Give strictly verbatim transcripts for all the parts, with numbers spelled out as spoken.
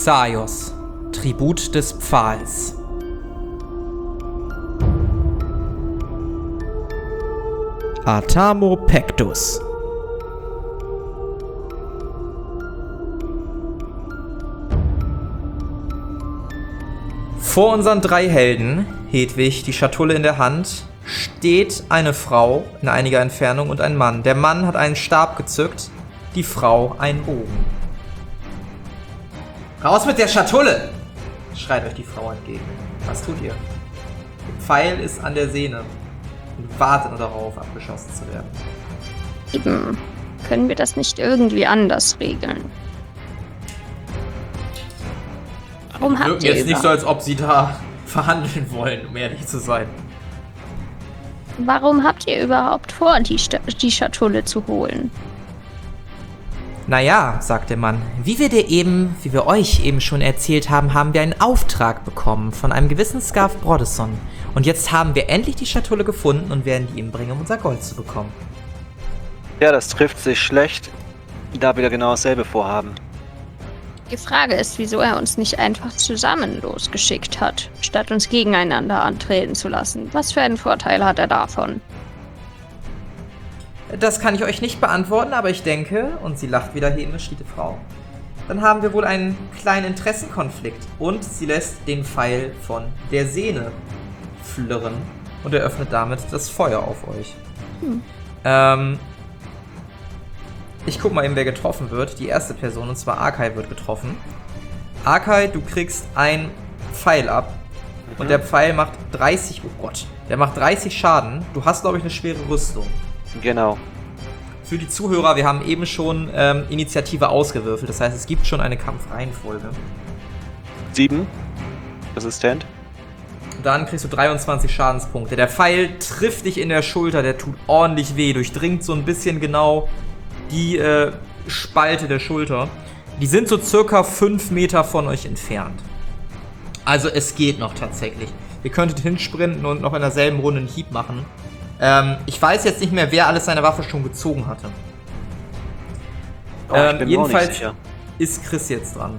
Xaios, Tribut des Pfahls. Atamo Pectus. Vor unseren drei Helden, Hedwig, die Schatulle in der Hand, steht eine Frau in einiger Entfernung und ein Mann. Der Mann hat einen Stab gezückt, die Frau einen Bogen. Raus mit der Schatulle! Schreit euch die Frau entgegen. Was tut ihr? Der Pfeil ist an der Sehne und wartet nur darauf, abgeschossen zu werden. Eben. Können wir das nicht irgendwie anders regeln? Warum Die wirken habt ihr jetzt über- nicht so, als ob sie da verhandeln wollen, um ehrlich zu sein. Warum habt ihr überhaupt vor, die, Sta- die Schatulle zu holen? Naja, sagt der Mann, wie wir dir eben, wie wir euch eben schon erzählt haben, haben wir einen Auftrag bekommen von einem gewissen Scarf Brodesson. Und jetzt haben wir endlich die Schatulle gefunden und werden die ihm bringen, um unser Gold zu bekommen. Ja, das trifft sich schlecht, da wir genau dasselbe vorhaben. Die Frage ist, wieso er uns nicht einfach zusammen losgeschickt hat, statt uns gegeneinander antreten zu lassen. Was für einen Vorteil hat er davon? Das kann ich euch nicht beantworten, aber ich denke, und sie lacht wieder hämisch, die Frau, dann haben wir wohl einen kleinen Interessenkonflikt. Und sie lässt den Pfeil von der Sehne flirren und eröffnet damit das Feuer auf euch. Hm. Ähm, ich guck mal eben, wer getroffen wird. Die erste Person, und zwar Arkai, wird getroffen. Arkai, du kriegst einen Pfeil ab. Mhm. Und der Pfeil macht dreißig, oh Gott, der macht dreißig Schaden. Du hast, glaube ich, eine schwere Rüstung. Genau. Für die Zuhörer, wir haben eben schon ähm, Initiative ausgewürfelt. Das heißt, es gibt schon eine Kampfreihenfolge. Sieben. Resistent. Dann kriegst du dreiundzwanzig Schadenspunkte. Der Pfeil trifft dich in der Schulter, der tut ordentlich weh, durchdringt so ein bisschen genau die äh, Spalte der Schulter. Die sind so circa fünf Meter von euch entfernt. Also es geht noch tatsächlich. Ihr könntet hinsprinten und noch in derselben Runde einen Hieb machen. Ähm, ich weiß jetzt nicht mehr, wer alles seine Waffe schon gezogen hatte. Oh, ich ähm, bin mir auch nicht jedenfalls sicher. ist Chris jetzt dran.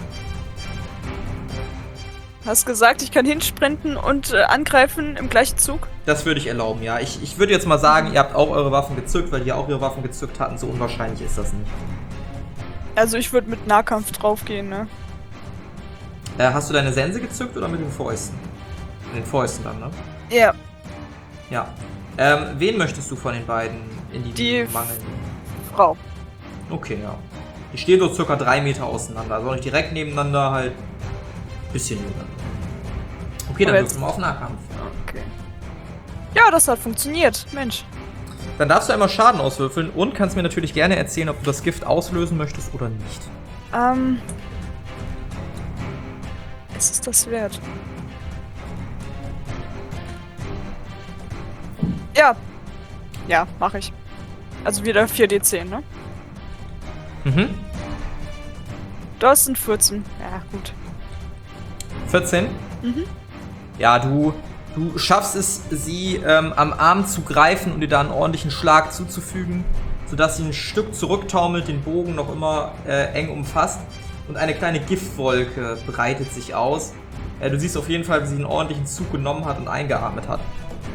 Hast gesagt, ich kann hinsprinten und äh, angreifen im gleichen Zug? Das würde ich erlauben, ja. Ich, ich würde jetzt mal sagen, ihr habt auch eure Waffen gezückt, weil die auch ihre Waffen gezückt hatten. So unwahrscheinlich ist das nicht. Also ich würde mit Nahkampf draufgehen, ne? Äh, hast du deine Sense gezückt oder mit den Fäusten? Mit den Fäusten dann, ne? Ja, Ja. Ähm, wen möchtest du von den beiden in die, Die Mangel nehmen? Frau. Okay, ja. Die stehen so circa drei Meter auseinander. Also nicht direkt nebeneinander, halt ein bisschen nebeneinander. Okay, dann Aber wirst du mal auf Nahkampf. Okay. Ja, das hat funktioniert. Mensch. Dann darfst du einmal Schaden auswürfeln und kannst mir natürlich gerne erzählen, ob du das Gift auslösen möchtest oder nicht. Ähm. Ist es das wert? Ja. Ja, mache ich. Also wieder vier D zehn, ne? Mhm. Das sind vierzehn. Ja, gut. vierzehn? Mhm. Ja, du, du schaffst es, sie ähm, am Arm zu greifen und dir da einen ordentlichen Schlag zuzufügen, sodass sie ein Stück zurücktaumelt, den Bogen noch immer äh, eng umfasst und eine kleine Giftwolke breitet sich aus. Äh, du siehst auf jeden Fall, wie sie einen ordentlichen Zug genommen hat und eingeatmet hat.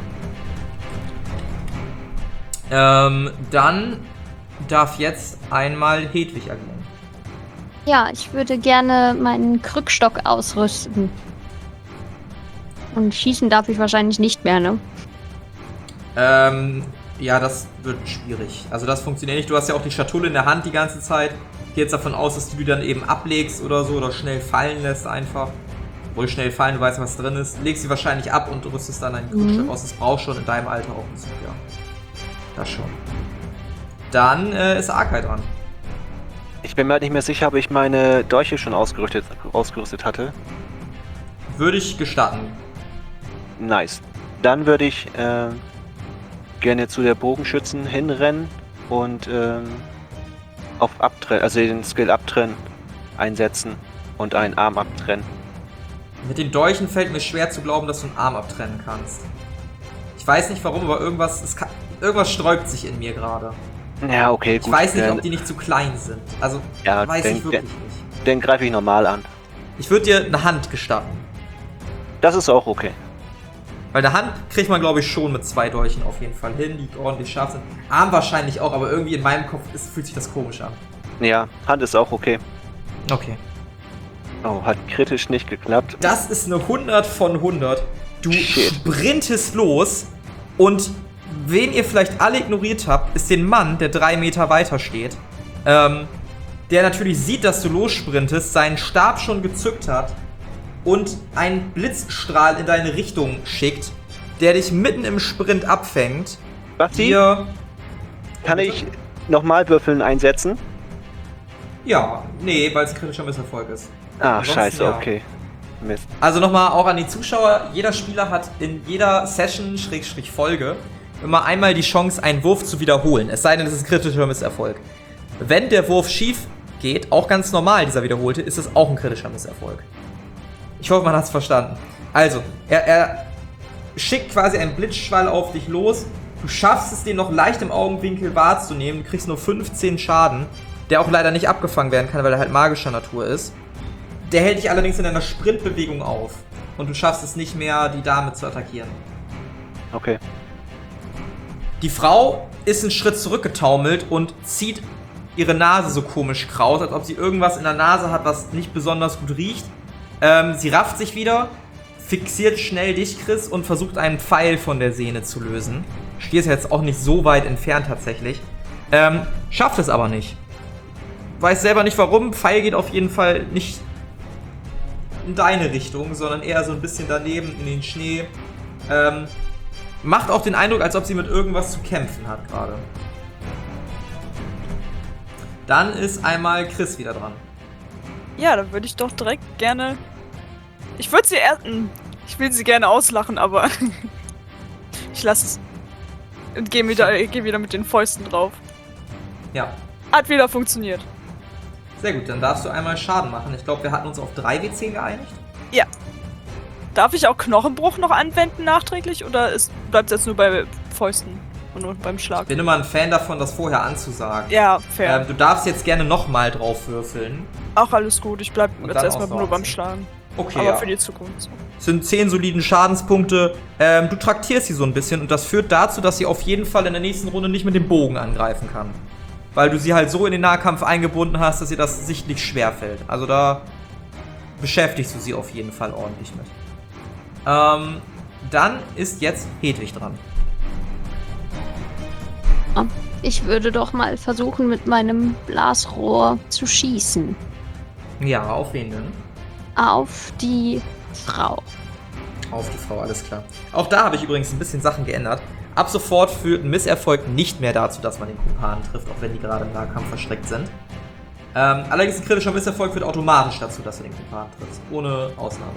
Ähm, dann darf jetzt einmal Hedwig agieren. Ja, ich würde gerne meinen Krückstock ausrüsten. Und schießen darf ich wahrscheinlich nicht mehr, ne? Ähm, ja, das wird schwierig. Also das funktioniert nicht. Du hast ja auch die Schatulle in der Hand die ganze Zeit. Ich gehe jetzt davon aus, dass du die dann eben ablegst oder so oder schnell fallen lässt einfach. Wohl schnell fallen, du weißt, was drin ist. Legst sie wahrscheinlich ab und rüstest dann ein Krückstock Mhm. aus. Das brauchst schon in deinem Alter auch einen Zug, ja. Das schon. Dann äh, ist Arkai dran. Ich bin mir halt nicht mehr sicher, ob ich meine Dolche schon ausgerüstet, ausgerüstet hatte. Würde ich gestatten. Nice. Dann würde ich äh, gerne zu der Bogenschützen hinrennen und ähm, auf Abtrennen, also den Skill Abtrennen einsetzen und einen Arm abtrennen. Mit den Dolchen fällt mir schwer zu glauben, dass du einen Arm abtrennen kannst. Ich weiß nicht warum, aber irgendwas, es kann, irgendwas sträubt sich in mir gerade. Ja, okay, Ich gut. weiß nicht, dann, ob die nicht zu klein sind. Also, ja, weiß dann, ich wirklich dann, nicht. dann greife ich normal an. Ich würde dir eine Hand gestatten. Das ist auch okay. Weil eine Hand kriegt man, glaube ich, schon mit zwei Dolchen auf jeden Fall hin, die ordentlich scharf sind. Arm wahrscheinlich auch, aber irgendwie in meinem Kopf ist, fühlt sich das komisch an. Ja, Hand ist auch okay. Okay. Oh, hat kritisch nicht geklappt. Das ist eine hundert von hundert. Du Shit. sprintest los und wen ihr vielleicht alle ignoriert habt, ist den Mann, der drei Meter weiter steht. Ähm, der natürlich sieht, dass du lossprintest, seinen Stab schon gezückt hat und einen Blitzstrahl in deine Richtung schickt, der dich mitten im Sprint abfängt. Basti, Dir, kann ich nochmal Würfeln einsetzen? ja, nee, weil es ein kritischer Misserfolg ist. Ah, Ansonsten scheiße, ja. okay. Mist. Also nochmal auch an die Zuschauer, jeder Spieler hat in jeder Session, Schrägstrich Folge, immer einmal die Chance, einen Wurf zu wiederholen. Es sei denn, es ist ein kritischer Misserfolg. Wenn der Wurf schief geht, auch ganz normal, dieser wiederholte, ist es auch ein kritischer Misserfolg. Ich hoffe, man hat es verstanden. Also, er, er schickt quasi einen Blitzschwall auf dich los. Du schaffst es, den noch leicht im Augenwinkel wahrzunehmen. Du kriegst nur fünfzehn Schaden, der auch leider nicht abgefangen werden kann, weil er halt magischer Natur ist. Der hält dich allerdings in einer Sprintbewegung auf. Und du schaffst es nicht mehr, die Dame zu attackieren. Okay. Die Frau ist einen Schritt zurückgetaumelt und zieht ihre Nase so komisch kraus, als ob sie irgendwas in der Nase hat, was nicht besonders gut riecht. Ähm, sie rafft sich wieder, fixiert schnell dich, Chris, und versucht einen Pfeil von der Sehne zu lösen. Stehst jetzt auch nicht so weit entfernt tatsächlich. Ähm, schafft es aber nicht. Weiß selber nicht warum. Pfeil geht auf jeden Fall nicht in deine Richtung, sondern eher so ein bisschen daneben in den Schnee. Ähm, macht auch den Eindruck, als ob sie mit irgendwas zu kämpfen hat gerade. Dann ist einmal Chris wieder dran. Ja, dann würde ich doch direkt gerne... Ich würde sie erst... Ich will sie gerne auslachen, aber... ich lasse es. Und gehe wieder, geh wieder mit den Fäusten drauf. Ja, Hat wieder funktioniert. sehr gut. Dann darfst du einmal Schaden machen. Ich glaube, wir hatten uns auf drei W zehn geeinigt. Ja. Darf ich auch Knochenbruch noch anwenden nachträglich? Oder bleibt es jetzt nur bei Fäusten und nur beim Schlag? Ich bin immer ein Fan davon, das vorher anzusagen. Ja, fair. Ähm, du darfst jetzt gerne nochmal drauf würfeln. Auch alles gut. Ich bleib Und jetzt dann erstmal auch nur noch beim eins. Schlagen. Okay, Aber ja. für die Zukunft. So. Es sind zehn soliden Schadenspunkte. Ähm, du traktierst sie so ein bisschen und das führt dazu, dass sie auf jeden Fall in der nächsten Runde nicht mit dem Bogen angreifen kann. Weil du sie halt so in den Nahkampf eingebunden hast, dass ihr das sichtlich schwerfällt. Also da beschäftigst du sie auf jeden Fall ordentlich mit. Ähm, dann ist jetzt Hedwig dran. Ich würde doch mal versuchen, mit meinem Blasrohr zu schießen. Ja, auf wen denn? Auf die Frau. Auf die Frau, alles klar. Auch da habe ich übrigens ein bisschen Sachen geändert. Ab sofort führt ein Misserfolg nicht mehr dazu, dass man den Kumpanen trifft, auch wenn die gerade im Nahkampf verschreckt sind. Ähm, allerdings ein kritischer Misserfolg führt automatisch dazu, dass du den Kumpanen triffst. Ohne Ausnahme.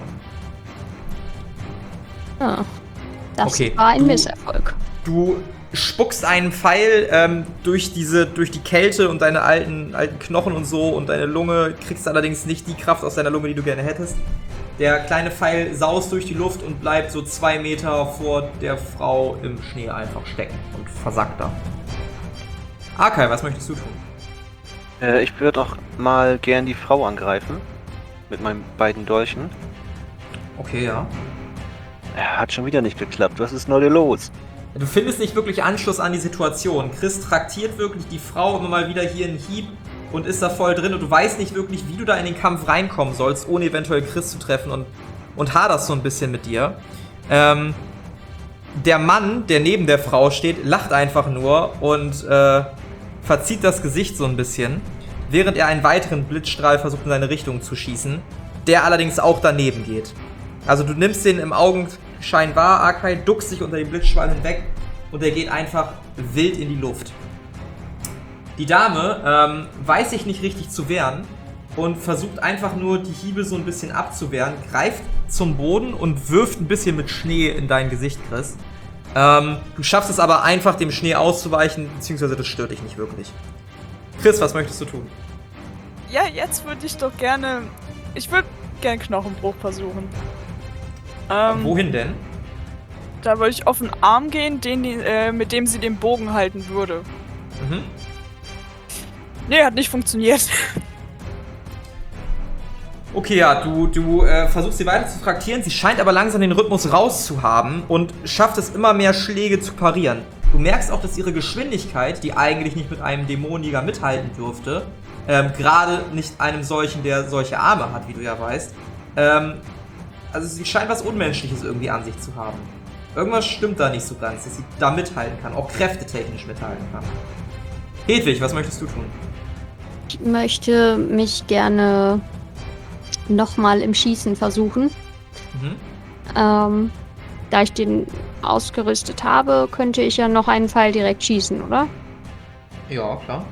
Ah, das Okay, war ein du- Misserfolg. Du spuckst einen Pfeil ähm, durch diese, durch die Kälte und deine alten, alten Knochen und so und deine Lunge, kriegst allerdings nicht die Kraft aus deiner Lunge, die du gerne hättest. Der kleine Pfeil saust durch die Luft und bleibt so zwei Meter vor der Frau im Schnee einfach stecken und versackt da. Arkai, was möchtest du tun? Äh, ich würde auch mal gern die Frau angreifen. Mit meinen beiden Dolchen. Okay, ja. Ja, hat schon wieder nicht geklappt. Was ist nur los? Du findest nicht wirklich Anschluss an die Situation. Chris traktiert wirklich die Frau immer mal wieder hier einen Hieb und ist da voll drin und du weißt nicht wirklich, wie du da in den Kampf reinkommen sollst, ohne eventuell Chris zu treffen und, und haderst so ein bisschen mit dir. Ähm, der Mann, der neben der Frau steht, lacht einfach nur und äh, verzieht das Gesicht so ein bisschen, während er einen weiteren Blitzstrahl versucht in seine Richtung zu schießen, der allerdings auch daneben geht. Also du nimmst den im Augenschein wahr, Arkai, duckst dich unter den Blitzschwall hinweg und er geht einfach wild in die Luft. Die Dame ähm, weiß sich nicht richtig zu wehren und versucht einfach nur die Hiebe so ein bisschen abzuwehren, greift zum Boden und wirft ein bisschen mit Schnee in dein Gesicht, Chris. Ähm, du schaffst es aber einfach, dem Schnee auszuweichen, beziehungsweise das stört dich nicht wirklich. Chris, was möchtest du tun? Ja, jetzt würde ich doch gerne... Ich würde gerne Knochenbruch versuchen. Ähm, Wohin denn? Da würde ich auf den Arm gehen, den, die, äh, mit dem sie den Bogen halten würde. Mhm. Nee, hat nicht funktioniert. Okay, ja, du, du äh, versuchst sie weiter zu traktieren. Sie scheint aber langsam den Rhythmus rauszuhaben und schafft es immer mehr Schläge zu parieren. Du merkst auch, dass ihre Geschwindigkeit, die eigentlich nicht mit einem Dämonenjäger mithalten dürfte, ähm, gerade nicht einem solchen, der solche Arme hat, wie du ja weißt, ähm, also sie scheint was Unmenschliches irgendwie an sich zu haben. Irgendwas stimmt da nicht so ganz, dass sie da mithalten kann, auch kräftetechnisch mithalten kann. Hedwig, was möchtest du tun? Ich möchte mich gerne nochmal im Schießen versuchen. Mhm. Ähm, da ich den ausgerüstet habe, könnte ich ja noch einen Pfeil direkt schießen, oder? Ja, klar.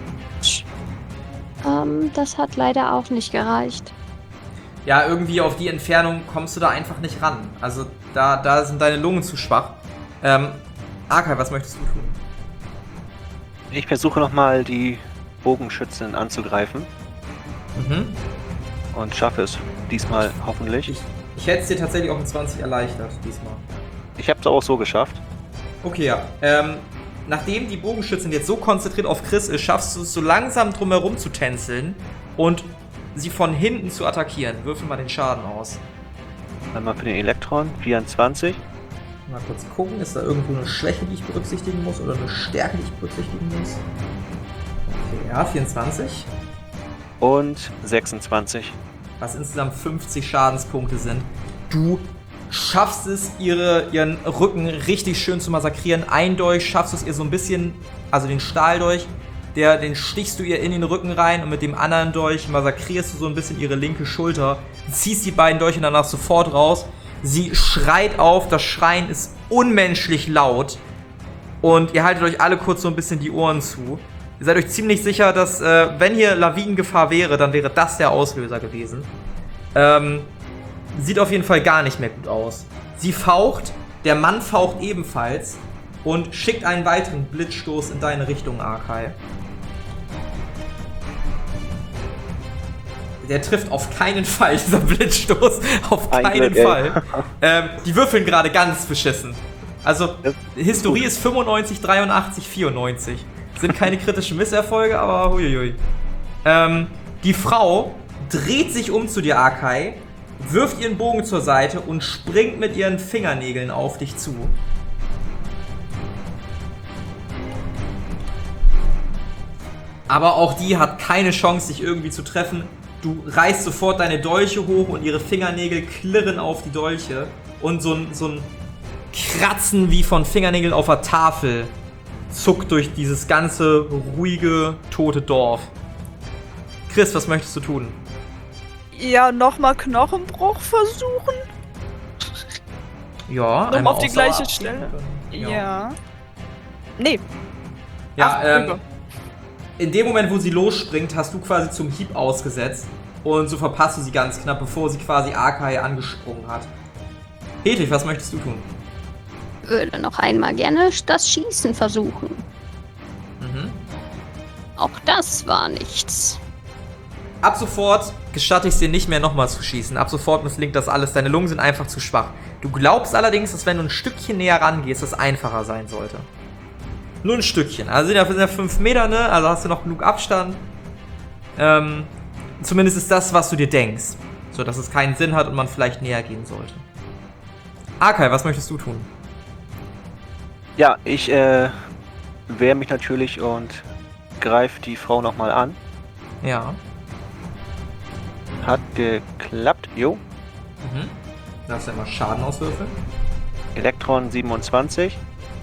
Ähm, das hat leider auch nicht gereicht. Ja, irgendwie auf die Entfernung kommst du da einfach nicht ran. Also da, da sind deine Lungen zu schwach. Ähm, Arkai, was möchtest du tun? Ich versuche nochmal die Bogenschützen anzugreifen Mhm. und schaffe es diesmal hoffentlich. Ich, ich hätte es dir tatsächlich auf ein zwanzig erleichtert, diesmal. Ich habe es auch so geschafft. Okay, ja. Ähm, nachdem die Bogenschützin jetzt so konzentriert auf Chris ist, schaffst du es so langsam drumherum zu tänzeln und sie von hinten zu attackieren. Würfel mal den Schaden aus. Einmal für den Elektron, vierundzwanzig. Mal kurz gucken, ist da irgendwo eine Schwäche, die ich berücksichtigen muss oder eine Stärke, die ich berücksichtigen muss? Okay, ja, vierundzwanzig. Und sechsundzwanzig. Was insgesamt fünfzig Schadenspunkte sind. Du schaffst es, ihre, ihren Rücken richtig schön zu massakrieren. Ein Dolch schaffst du es ihr so ein bisschen, also den Stahldolch, der, den stichst du ihr in den Rücken rein und mit dem anderen Dolch massakrierst du so ein bisschen ihre linke Schulter. Du ziehst die beiden Dolche danach sofort raus. Sie schreit auf, das Schreien ist unmenschlich laut und ihr haltet euch alle kurz so ein bisschen die Ohren zu. Ihr seid euch ziemlich sicher, dass, äh, wenn hier Lawinengefahr wäre, dann wäre das der Auslöser gewesen. Ähm, sieht auf jeden Fall gar nicht mehr gut aus. Sie faucht, der Mann faucht ebenfalls und schickt einen weiteren Blitzstoß in deine Richtung, Arkai. Der trifft auf keinen Fall, dieser Blitzstoß. Auf Ein keinen Glück, Fall. Ähm, die würfeln gerade ganz beschissen. Also, Historie ist fünfundneunzig, dreiundachtzig, vierundneunzig. Sind keine kritischen Misserfolge, aber huiuiui. Ähm, die Frau dreht sich um zu dir, Arkai, wirft ihren Bogen zur Seite und springt mit ihren Fingernägeln auf dich zu. Aber auch die hat keine Chance, dich irgendwie zu treffen. Du reißt sofort deine Dolche hoch und ihre Fingernägel klirren auf die Dolche. Und so ein, so ein Kratzen wie von Fingernägeln auf der Tafel zuckt durch dieses ganze ruhige, tote Dorf. Chris, was möchtest du tun? Ja, nochmal Knochenbruch versuchen? Ja, Nochmal einmal auf die Ausdauer gleiche abziehen, Stelle? dann- Ja. Nee. Ja, Ach, ähm, rüber. in dem Moment, wo sie losspringt, hast du quasi zum Hieb ausgesetzt. Und so verpasst du sie ganz knapp, bevor sie quasi Arkai angesprungen hat. Hedwig, was möchtest du tun? Würde noch einmal gerne das Schießen versuchen. Mhm. Auch das war nichts. Ab sofort gestatte ich es dir nicht mehr nochmal zu schießen. Ab sofort misslingt das alles. Deine Lungen sind einfach zu schwach. Du glaubst allerdings, dass wenn du ein Stückchen näher rangehst, das einfacher sein sollte. Nur ein Stückchen. Also sind ja, sind ja fünf Meter, ne? Also hast du noch genug Abstand. Ähm, zumindest ist das, was du dir denkst. So, dass es keinen Sinn hat und man vielleicht näher gehen sollte. Arkai, was möchtest du tun? Ja, ich äh, wehre mich natürlich und greife die Frau nochmal an. Ja. Hat geklappt. Jo. Mhm. Darfst du ja mal Schaden auswürfeln? Elektron siebenundzwanzig.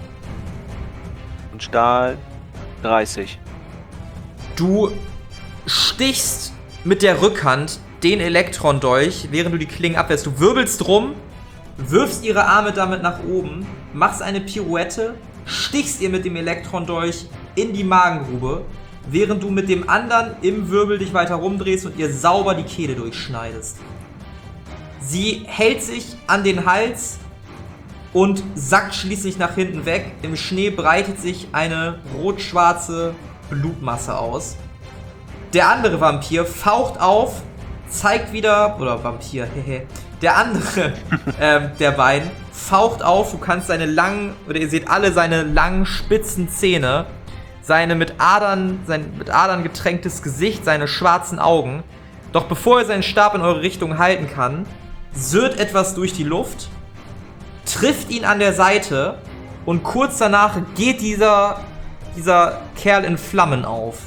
Und Stahl dreißig. Du stichst mit der Rückhand den Elektron-Dolch, während du die Klingen abwehrst. Du wirbelst rum, wirfst ihre Arme damit nach oben, machst eine Pirouette, stichst ihr mit dem Elektron-Dolch in die Magengrube, während du mit dem anderen im Wirbel dich weiter rumdrehst und ihr sauber die Kehle durchschneidest. Sie hält sich an den Hals und sackt schließlich nach hinten weg. Im Schnee breitet sich eine rot-schwarze Blutmasse aus. Der andere Vampir faucht auf, zeigt wieder, oder Vampir, hehe. Der andere ähm, der beiden faucht auf, du kannst seine langen, oder ihr seht alle seine langen, spitzen Zähne, seine mit Adern, sein mit Adern getränktes Gesicht, seine schwarzen Augen. Doch bevor er seinen Stab in eure Richtung halten kann, surrt etwas durch die Luft, trifft ihn an der Seite und kurz danach geht dieser, dieser Kerl in Flammen auf.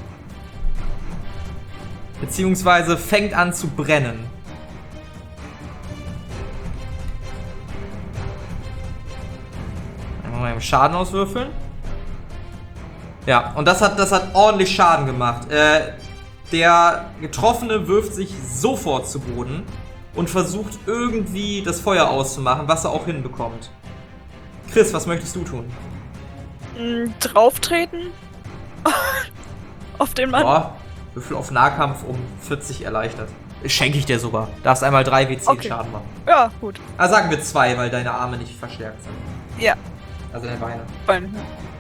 Beziehungsweise fängt an zu brennen. Mal im Schaden auswürfeln. Ja, und das hat, das hat ordentlich Schaden gemacht. Äh, der Getroffene wirft sich sofort zu Boden und versucht irgendwie das Feuer auszumachen, was er auch hinbekommt. Chris, was möchtest du tun? Mm, drauftreten? Auf den Mann? Boah, Würfel auf Nahkampf um vierzig erleichtert. Schenke ich dir sogar. Darfst einmal drei W zehn Okay. Schaden machen. Ja, gut. Ah, sagen wir zwei, weil deine Arme nicht verstärkt sind. Ja, Also deine Beine. Bein.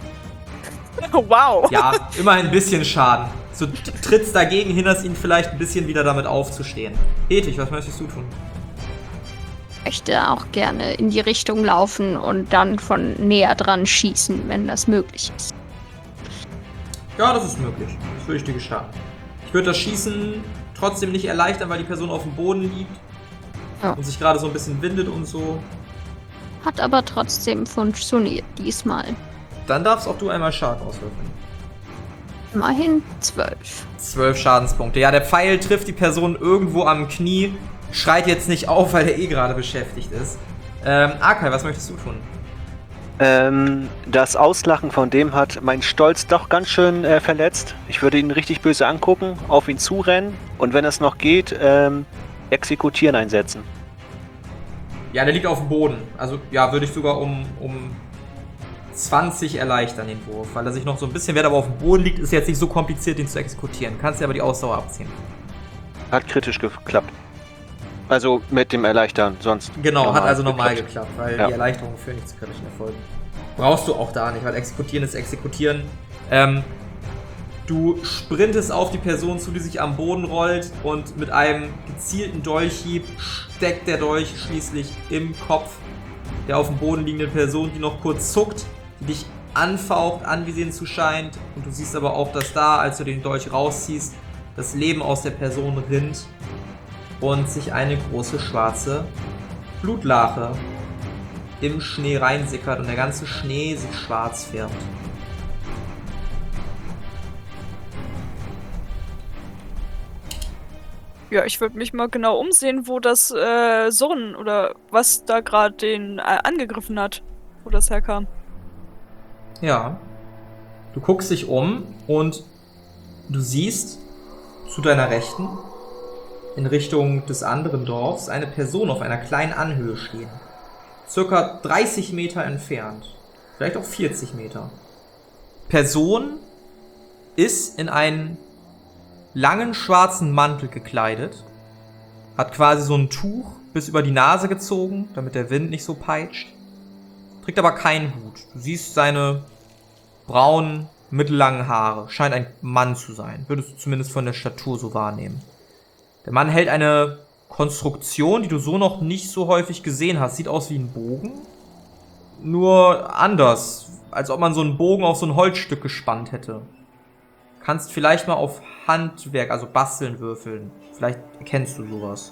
Wow. Ja, immerhin ein bisschen Schaden. So trittst dagegen, hinderst ihn vielleicht ein bisschen wieder damit aufzustehen. Hedwig, was möchtest du tun? Ich möchte auch gerne in die Richtung laufen und dann von näher dran schießen, wenn das möglich ist. Ja, das ist möglich. Das würde ich dir gestatten. Ich würde das Schießen trotzdem nicht erleichtern, weil die Person auf dem Boden liegt. Ja. Und sich gerade so ein bisschen windet und so. Hat aber trotzdem funktioniert diesmal. Dann darfst auch du einmal Schaden auswürfeln. Immerhin zwölf. Zwölf Schadenspunkte. Ja, der Pfeil trifft die Person irgendwo am Knie. Schreit jetzt nicht auf, weil er eh gerade beschäftigt ist. Ähm, Arkai, was möchtest du tun? Ähm, das Auslachen von dem hat meinen Stolz doch ganz schön äh, verletzt. Ich würde ihn richtig böse angucken, auf ihn zurennen und wenn es noch geht, ähm, exekutieren einsetzen. Ja, der liegt auf dem Boden. Also, ja, würde ich sogar um, um zwanzig erleichtern, den Wurf. Weil er sich noch so ein bisschen, wer aber auf dem Boden liegt, ist jetzt nicht so kompliziert, den zu exekutieren. Kannst dir aber die Ausdauer abziehen. Hat kritisch geklappt. Also mit dem Erleichtern, sonst. Genau, normal hat also normal geklappt. geklappt, weil Ja. die Erleichterungen führen nicht zu kritischen Erfolgen. Brauchst du auch da nicht, weil exekutieren ist exekutieren. Ähm, du sprintest auf die Person zu, die sich am Boden rollt und mit einem gezielten Dolchhieb steckt der Dolch schließlich im Kopf der auf dem Boden liegenden Person, die noch kurz zuckt, die dich anfaucht, angesehen zu scheint. Und du siehst aber auch, dass da, als du den Dolch rausziehst, das Leben aus der Person rinnt und sich eine große schwarze Blutlache im Schnee reinsickert und der ganze Schnee sich schwarz färbt. Ja, ich würde mich mal genau umsehen, wo das äh, Surren oder was da gerade den äh, angegriffen hat, wo das herkam. Ja. Du guckst dich um und du siehst zu deiner Rechten in Richtung des anderen Dorfs eine Person auf einer kleinen Anhöhe stehen. Circa dreißig Meter entfernt. Vielleicht auch vierzig Meter. Person ist in einen langen schwarzen Mantel gekleidet. Hat quasi so ein Tuch bis über die Nase gezogen, damit der Wind nicht so peitscht. Trägt aber keinen Hut. Du siehst seine braunen, mittellangen Haare. Scheint ein Mann zu sein. Würdest du zumindest von der Statur so wahrnehmen. Der Mann hält eine Konstruktion, die du so noch nicht so häufig gesehen hast. Sieht aus wie ein Bogen. Nur anders. Als ob man so einen Bogen auf so ein Holzstück gespannt hätte. Kannst vielleicht mal auf Handwerk, also Basteln würfeln. Vielleicht kennst du sowas.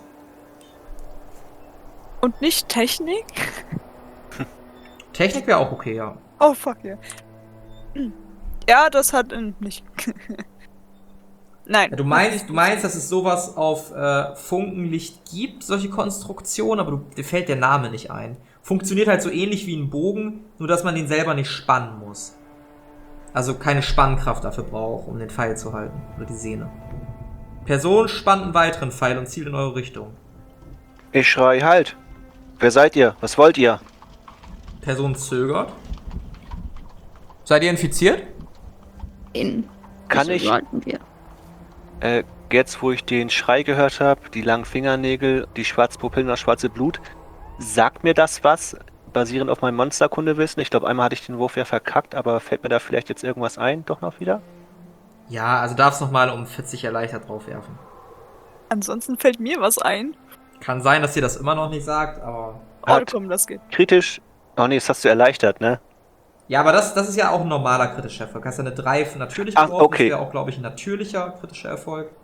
Und nicht Technik? Technik wäre auch okay, ja. Oh, fuck yeah. Hm. Ja, das hat äh, nicht. Nein. Ja, du meinst, du meinst, dass es sowas auf äh, Funkenlicht gibt, solche Konstruktionen, aber du, dir fällt der Name nicht ein. Funktioniert halt so ähnlich wie ein Bogen, nur dass man den selber nicht spannen muss. Also keine Spannkraft dafür braucht, um den Pfeil zu halten. Oder die Sehne. Person spannt einen weiteren Pfeil und zielt in eure Richtung. Ich schrei halt. Wer seid ihr? Was wollt ihr? Person zögert. Seid ihr infiziert? In. Kann Wieso ich, sollten wir? äh, jetzt wo ich den Schrei gehört habe, die langen Fingernägel, die schwarzen Pupillen, das schwarze Blut, sagt mir das was? Basierend auf meinem Monsterkundewissen. Ich glaube, einmal hatte ich den Wurf ja verkackt, aber fällt mir da vielleicht jetzt irgendwas ein? Doch noch wieder? Ja, also darfst nochmal um vierzig erleichtert drauf werfen. Ansonsten fällt mir was ein. Kann sein, dass ihr das immer noch nicht sagt, aber... Oh, Hat- komm, das geht. Kritisch. Oh nee, das hast du erleichtert, ne? Ja, aber das, das ist ja auch ein normaler kritischer Erfolg. Du hast ja eine drei für natürlich Ach, geworfen. okay. Das wäre auch, glaube ich, ein natürlicher kritischer Erfolg.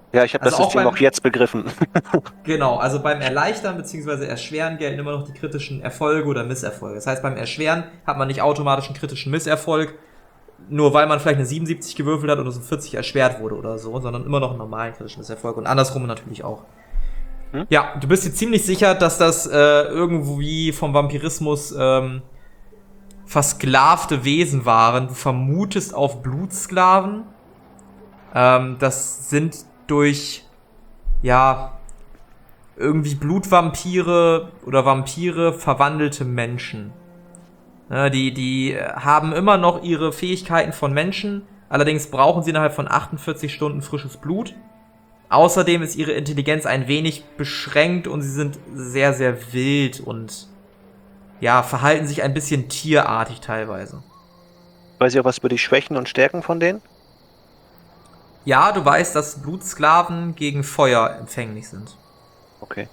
Ja, ich habe Also das auch System beim- auch jetzt begriffen. Genau, also beim Erleichtern bzw. Erschweren gelten immer noch die kritischen Erfolge oder Misserfolge. Das heißt, beim Erschweren hat man nicht automatisch einen kritischen Misserfolg, nur weil man vielleicht eine siebenundsiebzig gewürfelt hat und es um vierzig erschwert wurde oder so, sondern immer noch einen normalen kritischen Misserfolg und andersrum natürlich auch. Hm? Ja, du bist dir ziemlich sicher, dass das äh, irgendwie vom Vampirismus ähm, versklavte Wesen waren. Du vermutest auf Blutsklaven. Ähm, das sind durch, ja, irgendwie Blutvampire oder Vampire verwandelte Menschen. Ja, die, die haben immer noch ihre Fähigkeiten von Menschen, allerdings brauchen sie innerhalb von achtundvierzig Stunden frisches Blut. Außerdem ist ihre Intelligenz ein wenig beschränkt und sie sind sehr, sehr wild und ja, verhalten sich ein bisschen tierartig teilweise. Weiß ich auch was über die Schwächen und Stärken von denen? Ja, du weißt, dass Blutsklaven gegen Feuer empfänglich sind. Okay.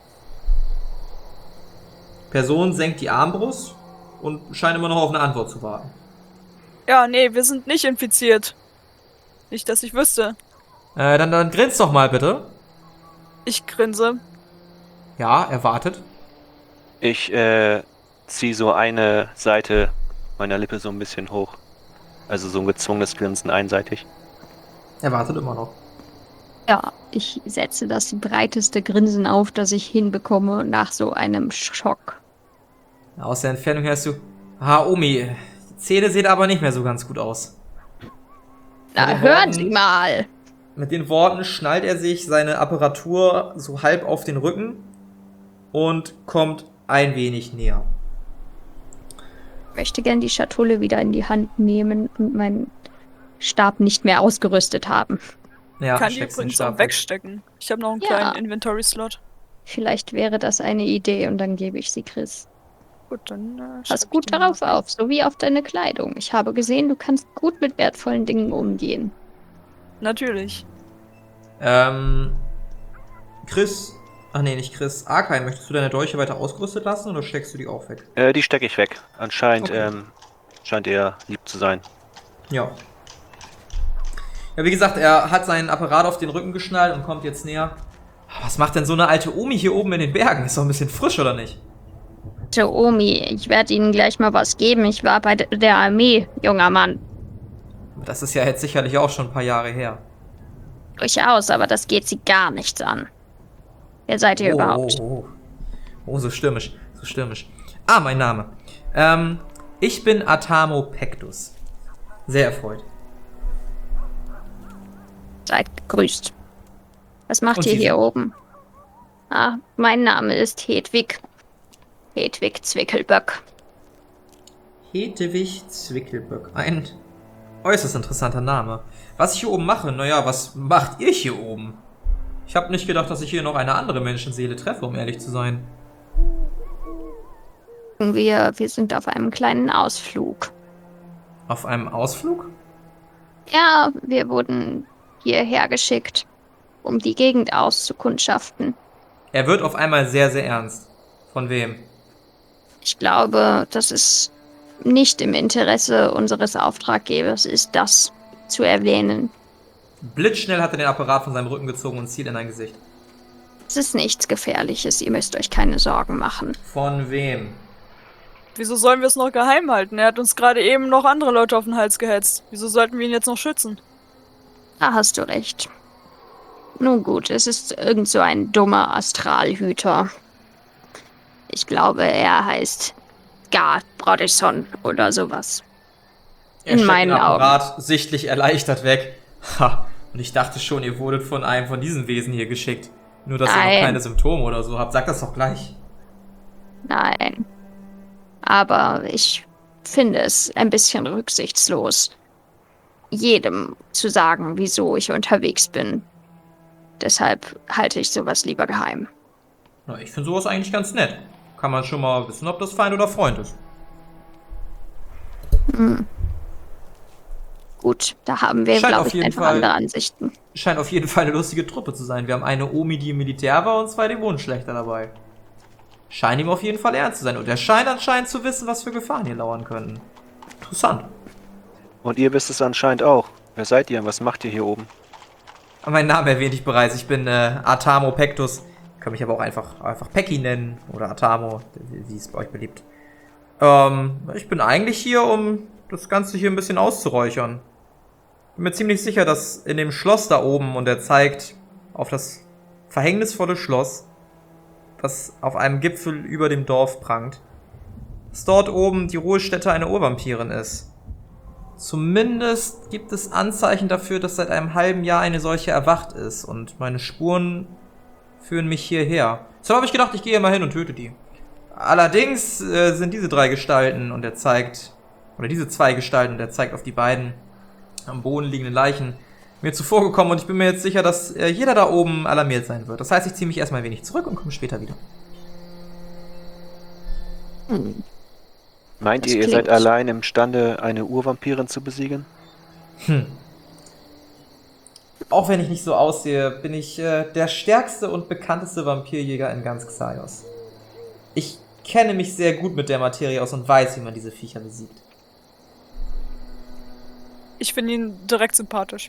Person senkt die Armbrust und scheint immer noch auf eine Antwort zu warten. Ja, nee, wir sind nicht infiziert. Nicht, dass ich wüsste. Äh, dann, dann grinst doch mal bitte. Ich grinse. Ja, er wartet. Ich äh, ziehe so eine Seite meiner Lippe so ein bisschen hoch. Also so ein gezwungenes Grinsen einseitig. Er wartet immer noch. Ja, ich setze das breiteste Grinsen auf, das ich hinbekomme nach so einem Schock. Aus der Entfernung hörst du, ah, Omi, die Zähne sehen aber nicht mehr so ganz gut aus. Na, den hören Worten- Sie mal! Mit den Worten schnallt er sich seine Apparatur so halb auf den Rücken und kommt ein wenig näher. Ich möchte gern die Schatulle wieder in die Hand nehmen und meinen Stab nicht mehr ausgerüstet haben. Ja, Kann die steckst den übrigens Stab auch weg. wegstecken. Ich habe noch einen Ja. kleinen Inventory-Slot. Vielleicht wäre das eine Idee und dann gebe ich sie Chris. Gut, dann. Äh, Pass schreib ich gut den darauf mal. auf, so wie auf deine Kleidung. Ich habe gesehen, du kannst gut mit wertvollen Dingen umgehen. Natürlich. Ähm, Chris, ach nee, nicht Chris, Arkai, möchtest du deine Dolche weiter ausgerüstet lassen oder steckst du die auch weg? Äh, die stecke ich weg. Anscheinend Okay. ähm, scheint er lieb zu sein. Ja. Ja, wie gesagt, er hat seinen Apparat auf den Rücken geschnallt und kommt jetzt näher. Was macht denn so eine alte Omi hier oben in den Bergen? Ist doch ein bisschen frisch, oder nicht? So, Omi, ich werde Ihnen gleich mal was geben. Ich war bei de- der Armee, junger Mann. Das ist ja jetzt sicherlich auch schon ein paar Jahre her. Durchaus, aber das geht Sie gar nichts an. Wer seid ihr Oh, überhaupt? oh, oh. Oh, so stürmisch, so stürmisch. Ah, mein Name. Ähm, ich bin Atamo Pectus. Sehr erfreut. Seid gegrüßt. Was macht Und ihr Sie hier sind- oben? Ah, mein Name ist Hedwig. Hedwig Zwickelböck. Hedwig Zwickelböck. Ein äußerst interessanter Name. Was ich hier oben mache, naja, was macht ihr hier oben? Ich habe nicht gedacht, dass ich hier noch eine andere Menschenseele treffe, um ehrlich zu sein. Wir, wir sind auf einem kleinen Ausflug. Auf einem Ausflug? Ja, wir wurden hierher geschickt, um die Gegend auszukundschaften. Er wird auf einmal sehr, sehr ernst. Von wem? Ich glaube, dass es nicht im Interesse unseres Auftraggebers ist, das zu erwähnen. Blitzschnell hat er den Apparat von seinem Rücken gezogen und zielt in dein Gesicht. Es ist nichts Gefährliches, ihr müsst euch keine Sorgen machen. Von wem? Wieso sollen wir es noch geheim halten? Er hat uns gerade eben noch andere Leute auf den Hals gehetzt. Wieso sollten wir ihn jetzt noch schützen? Da hast du recht. Nun gut, es ist irgend so ein dummer Astralhüter. Ich glaube, er heißt Gar Brodesson oder sowas. Er In steckt meinen den Apparat sichtlich erleichtert weg. Ha, und ich dachte schon, ihr wurdet von einem von diesen Wesen hier geschickt. Nur, dass ihr Nein. noch keine Symptome oder so habt. Sagt das doch gleich. Nein. Aber ich finde es ein bisschen rücksichtslos, jedem zu sagen, wieso ich unterwegs bin. Deshalb halte ich sowas lieber geheim. Na, ich finde sowas eigentlich ganz nett. Kann man schon mal wissen, ob das Feind oder Freund ist. Hm. Gut, da haben wir, Scheint glaube auf ich, jeden einfach Fall- andere Ansichten. Scheint auf jeden Fall eine lustige Truppe zu sein. Wir haben eine Omi, die im Militär war und zwei Dämonenschlechter dabei. Scheint ihm auf jeden Fall ernst zu sein. Und er scheint anscheinend zu wissen, was für Gefahren hier lauern könnten. Interessant. Und ihr wisst es anscheinend auch. Wer seid ihr und was macht ihr hier oben? Mein Name erwähnte ich bereits. Ich bin äh, Atamo Pectus. Kann mich aber auch einfach, einfach Pecki nennen. Oder Atamo, wie, wie es bei euch beliebt. Ähm, ich bin eigentlich hier, um das Ganze hier ein bisschen auszuräuchern. Bin mir ziemlich sicher, dass in dem Schloss da oben, und er zeigt auf das verhängnisvolle Schloss, das auf einem Gipfel über dem Dorf prangt, dass dort oben die Ruhestätte einer Urvampirin ist. Zumindest gibt es Anzeichen dafür, dass seit einem halben Jahr eine solche erwacht ist, und meine Spuren führen mich hierher. So habe ich gedacht, ich gehe mal hin und töte die. Allerdings äh, sind diese drei Gestalten, und er zeigt, oder diese zwei Gestalten, und er zeigt auf die beiden am Boden liegenden Leichen, mir zuvorgekommen, und ich bin mir jetzt sicher, dass äh, jeder da oben alarmiert sein wird. Das heißt, ich ziehe mich erstmal ein wenig zurück und komme später wieder. Hm. Meint Das ihr, ihr klingt- seid allein imstande, eine Urvampirin zu besiegen? Hm. Auch wenn ich nicht so aussehe, bin ich äh, der stärkste und bekannteste Vampirjäger in ganz Xaios. Ich kenne mich sehr gut mit der Materie aus und weiß, wie man diese Viecher besiegt. Ich finde ihn direkt sympathisch.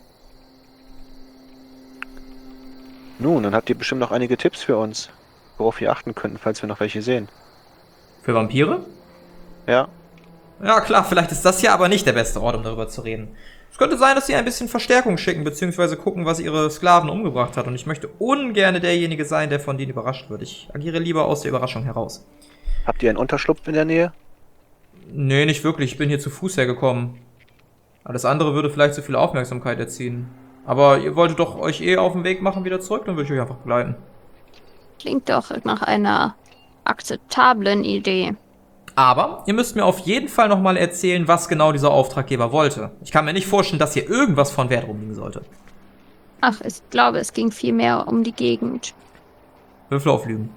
Nun, dann habt ihr bestimmt noch einige Tipps für uns, worauf wir achten könnten, falls wir noch welche sehen. Für Vampire? Ja, Ja klar, vielleicht ist das hier aber nicht der beste Ort, um darüber zu reden. Es könnte sein, dass sie ein bisschen Verstärkung schicken, beziehungsweise gucken, was ihre Sklaven umgebracht hat. Und ich möchte ungern derjenige sein, der von denen überrascht wird. Ich agiere lieber aus der Überraschung heraus. habt ihr einen Unterschlupf in der Nähe? Nee, nicht wirklich. Ich bin hier zu Fuß hergekommen. Alles andere würde vielleicht zu viel Aufmerksamkeit erziehen. Aber ihr wolltet doch euch eh auf den Weg machen, wieder zurück, dann würde ich euch einfach begleiten. Klingt doch nach einer akzeptablen Idee. Aber ihr müsst mir auf jeden Fall nochmal erzählen, was genau dieser Auftraggeber wollte. Ich kann mir nicht vorstellen, dass hier irgendwas von Wert rumliegen sollte. Ach, ich glaube, es ging vielmehr um die Gegend. Würfel auf Lügen.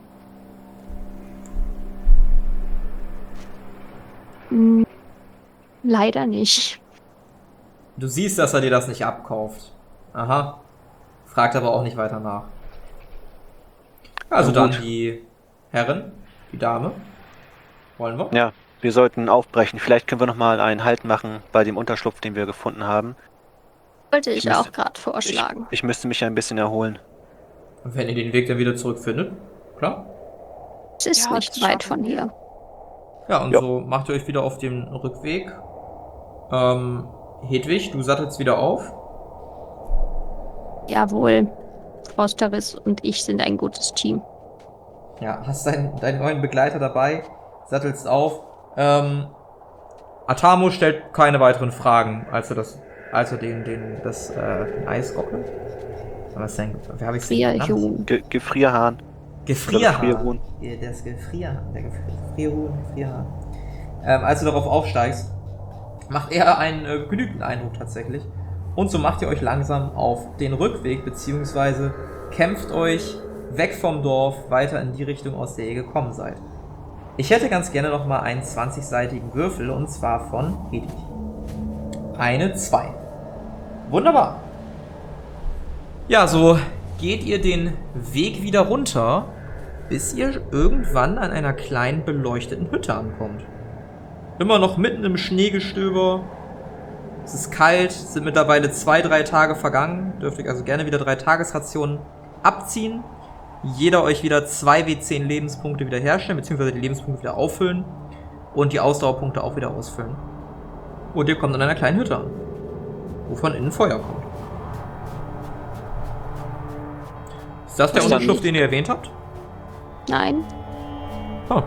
Hm, leider nicht. Du siehst, dass er dir das nicht abkauft. Aha. Fragt aber auch nicht weiter nach. Also Na dann gut. die Herren, die Dame. Wollen wir? Ja, wir sollten aufbrechen. Vielleicht können wir noch mal einen Halt machen bei dem Unterschlupf, den wir gefunden haben. Wollte ich, Ich auch müsste- gerade vorschlagen. Ich müsste mich ein bisschen erholen. Und wenn ihr den Weg dann wieder zurückfindet, klar. Es ist Ja, nicht das weit schaffen von wir. hier. Ja, und Ja. so macht ihr euch wieder auf den Rückweg. Ähm, Hedwig, du sattelst wieder auf. Jawohl. Frosteris und ich sind ein gutes Team. Ja, hast deinen, deinen neuen Begleiter dabei, sattelst auf. Ähm, Atamo stellt keine weiteren Fragen, als er das, als er den, den, das, äh, Eisgoblin? Was denn? Wie habe ich Frierhuhn. Ge Gefrierhahn. Gefrierhahn. Gefrierhuhn. Ja, das Gefrierhahn. Der Gefrierhuhn, Gefrierhahn. Ähm, als du darauf aufsteigst, macht er einen äh, genügenden Eindruck tatsächlich. Und so macht ihr euch langsam auf den Rückweg, beziehungsweise kämpft euch weg vom Dorf weiter in die Richtung, aus der ihr gekommen seid. Ich hätte ganz gerne noch mal einen zwanzigseitigen Würfel, und zwar von Hedwig. Eine zwei. Wunderbar. Ja, so geht ihr den Weg wieder runter, bis ihr irgendwann an einer kleinen beleuchteten Hütte ankommt. Immer noch mitten im Schneegestöber. Es ist kalt, es sind mittlerweile zwei, drei Tage vergangen. Dürft ihr also gerne wieder drei Tagesrationen abziehen. Jeder euch wieder zwei W zehn Lebenspunkte wieder herstellen, beziehungsweise die Lebenspunkte wieder auffüllen und die Ausdauerpunkte auch wieder ausfüllen. Und ihr kommt an einer kleinen Hütte an, wo von innen Feuer kommt. Ist das der Ist dann- Unterschlupf, den ihr erwähnt habt? Nein, Oh.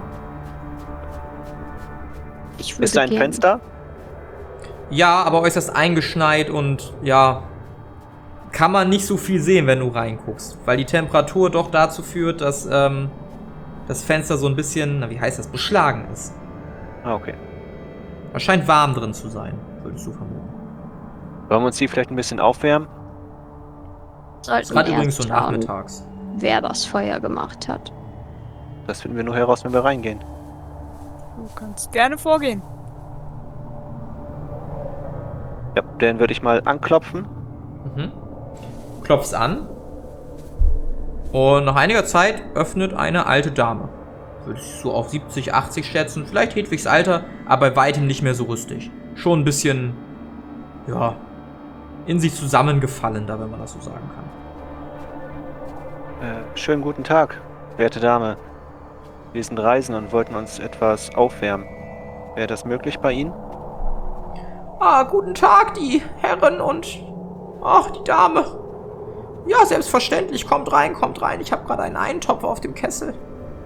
ich würde Ist da ein gern- Fenster? Ja, aber äußerst eingeschneit und ja, kann man nicht so viel sehen, wenn du reinguckst, weil die Temperatur doch dazu führt, dass ähm, das Fenster so ein bisschen, na, wie heißt das, beschlagen ist. Ah, okay. Es scheint warm drin zu sein, würdest du vermuten. Wollen wir uns die vielleicht ein bisschen aufwärmen? Es ist Sollten gerade übrigens so erst schauen, nachmittags. wer das Feuer gemacht hat. Das finden wir nur heraus, wenn wir reingehen. Du kannst gerne vorgehen. Ja, dann würde ich mal anklopfen. Mhm. Klopfst an. Und nach einiger Zeit öffnet eine alte Dame. Würde ich so auf siebzig, achtzig schätzen. Vielleicht Hedwigs Alter, aber bei weitem nicht mehr so rüstig. Schon ein bisschen, ja, in sich zusammengefallen, da, wenn man das so sagen kann. Äh, schönen guten Tag, werte Dame. Wir sind Reisende und wollten uns etwas aufwärmen. Wäre das möglich bei Ihnen? Ah, guten Tag, die Herren und... Ach, die Dame. Ja, selbstverständlich. Kommt rein, kommt rein. Ich habe gerade einen Eintopf auf dem Kessel.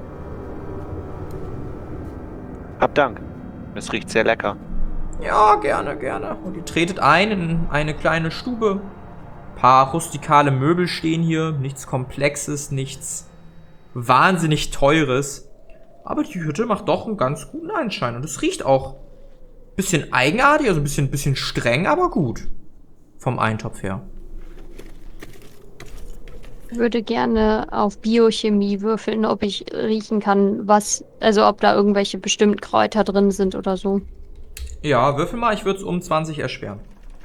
Hab Dank. Es riecht sehr lecker. Ja, gerne, gerne. Und ihr tretet ein in eine kleine Stube. Ein paar rustikale Möbel stehen hier. Nichts Komplexes, nichts wahnsinnig Teures. Aber die Hütte macht doch einen ganz guten Anschein. Und es riecht auch ein bisschen eigenartig, also ein bisschen, bisschen streng, aber gut. Vom Eintopf her. Ich würde gerne auf Biochemie würfeln, ob ich riechen kann, was, also ob da irgendwelche bestimmten Kräuter drin sind oder so. Ja, würfel mal, ich würde es um zwanzig erschweren.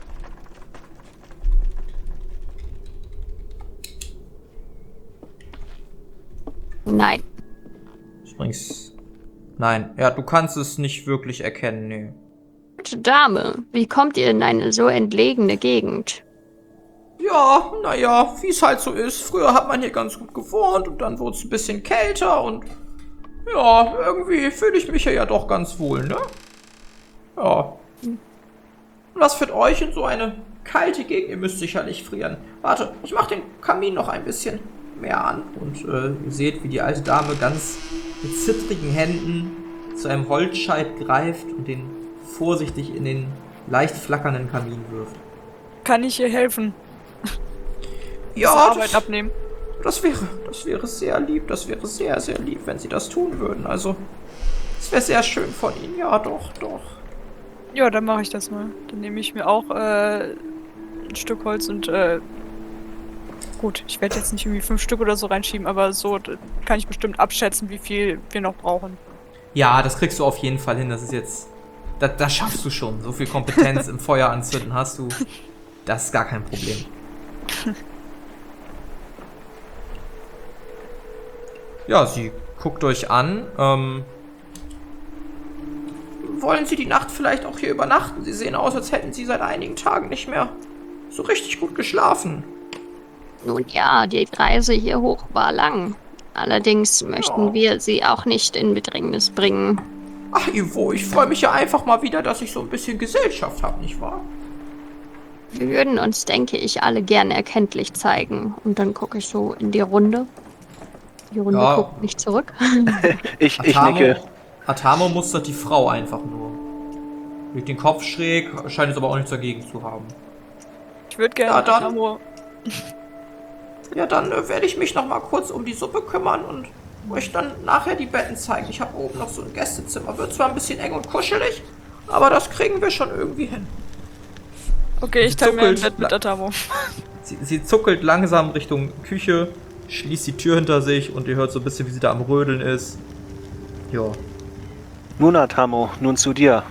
Nein. Übrigens. Nein, ja, du kannst es nicht wirklich erkennen, nee. Gute Dame, wie kommt ihr in eine so entlegene Gegend? Ja, naja, wie es halt so ist. Früher hat man hier ganz gut gewohnt und dann wurde es ein bisschen kälter und ja, irgendwie fühle ich mich hier ja doch ganz wohl, ne? Ja. Und was führt euch in so eine kalte Gegend? Ihr müsst sicherlich frieren. Warte, ich mach den Kamin noch ein bisschen mehr an. Und äh, ihr seht, wie die alte Dame ganz mit zittrigen Händen zu einem Holzscheit greift und den vorsichtig in den leicht flackernden Kamin wirft. Kann ich ihr helfen? Ja, Arbeit das, abnehmen. das wäre, das wäre sehr lieb. Das wäre sehr, sehr lieb, wenn Sie das tun würden. Also, es wäre sehr schön von Ihnen. Ja, doch, doch. Ja, dann mache ich das mal. Dann nehme ich mir auch äh, ein Stück Holz und äh, gut, ich werde jetzt nicht irgendwie fünf Stück oder so reinschieben, aber so kann ich bestimmt abschätzen, wie viel wir noch brauchen. Ja, das kriegst du auf jeden Fall hin. Das ist jetzt, das, das schaffst du schon. So viel Kompetenz im Feuer anzünden hast du. Das ist gar kein Problem. Ja, sie guckt euch an. Ähm, wollen Sie die Nacht vielleicht auch hier übernachten? Sie sehen aus, als hätten Sie seit einigen Tagen nicht mehr so richtig gut geschlafen. Nun ja, die Reise hier hoch war lang. Allerdings möchten Ja. wir sie auch nicht in Bedrängnis bringen. Ach, Ivo, ich freue mich ja einfach mal wieder, dass ich so ein bisschen Gesellschaft habe, nicht wahr? Wir würden uns, denke ich, alle gerne erkenntlich zeigen. Und dann gucke ich so in die Runde. Die Runde Ja. guckt nicht zurück. Ich, ich Atamo, nicke. Atamo mustert die Frau einfach nur. Legt den Kopf schräg, scheint es aber auch nichts dagegen zu haben. Ich würde gerne Ja, dann- Atamo- Ja, dann äh, werde ich mich noch mal kurz um die Suppe kümmern und euch dann nachher die Betten zeigen. Ich habe oben noch so ein Gästezimmer. Wird zwar ein bisschen eng und kuschelig, aber das kriegen wir schon irgendwie hin. Okay, ich teile mir ein Zuckelt. Bett mit Atamo. Sie, sie zuckelt langsam Richtung Küche, schließt die Tür hinter sich und ihr hört so ein bisschen, wie sie da am Rödeln ist. Ja. Nun, Atamo, nun zu dir.